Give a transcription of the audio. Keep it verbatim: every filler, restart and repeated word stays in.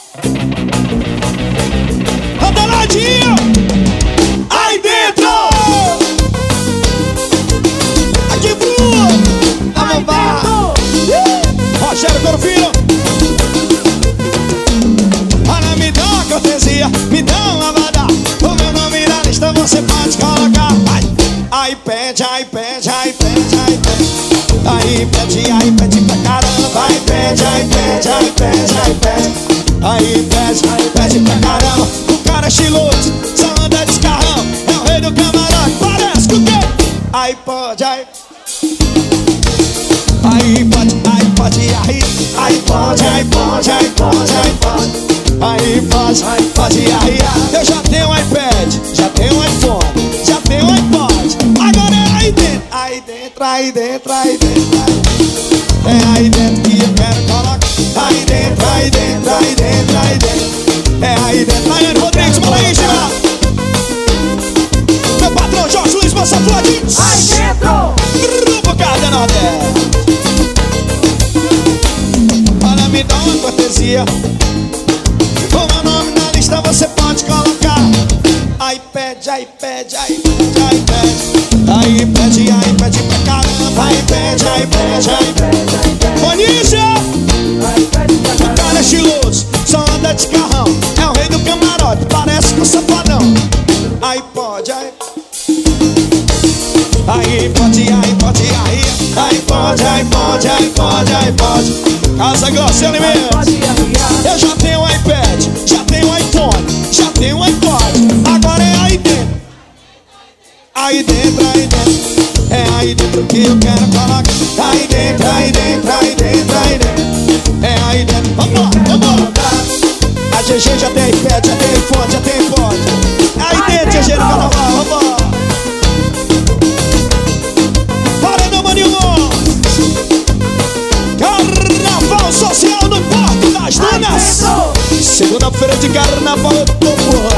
Danadinho! Aí dentro! Aqui pro Amambá! Rogério Corfino! Olha, me dá uma cortesia, me dá uma vada. O meu nome na lista você pode colocar. Vai! Aí pede, aí pede, aí pede, aí pede. Aí pede, aí pede pra caramba. Aí pede, aí pede, aí pede, aí pede. Aí pede, aí pede pra caramba. O cara é estiloso, só anda de carrão. É o rei do camarote, parece que o quê? Aí pode, aí Aí pode, aí pode, aí Aí pode, aí pode, aí pode, aí pode. Aí pode, aí pode, aí eu já tenho um iPad, já tenho um iPhone, já tenho um iPod. Agora é aí dentro, aí dentro, aí dentro, aí dentro, aí dentro. É aí dentro que eu quero colocar. Aí dentro, aí dentro, aí dentro, aí dentro. É aí dentro. Laiane Rodrigues, fala aí, Gina. Meu patrão Jorge Luiz Massaflade. Aí dentro. Grupo Carga Nordeste. Olha, me dá uma cortesia. O meu nome na lista você pode colocar. Aí pede, aí pede, aí pede, aí pede. Aí pede, aí pede pra caramba. Aí pede, aí pede, aí pede. Bonícia! O cara é estiloso, só anda de carrão. É o rei do camarote, parece que o safadão. Aí pode, aí Aí pode, aí pode, aí Aí pode, aí pode, aí pode, aí pode. Casa Garcia Alimentos. Eu já tenho um iPad, já tenho um iPhone, já tenho um iPod. Agora é aí dentro. Aí dentro, aí dentro. É aí dentro que eu quero colocar. Aí dentro, aí dentro, aí dentro, aí dentro. É aí dentro. Vambora, vambora. A G G já tem iPad, já tem iPhone, já tem iPod. Aí dentro, G G no carnaval, vambora. Paredão Maninho. Carnaval social no Porto das Dunas. Segunda-feira de carnaval eu tô por lá.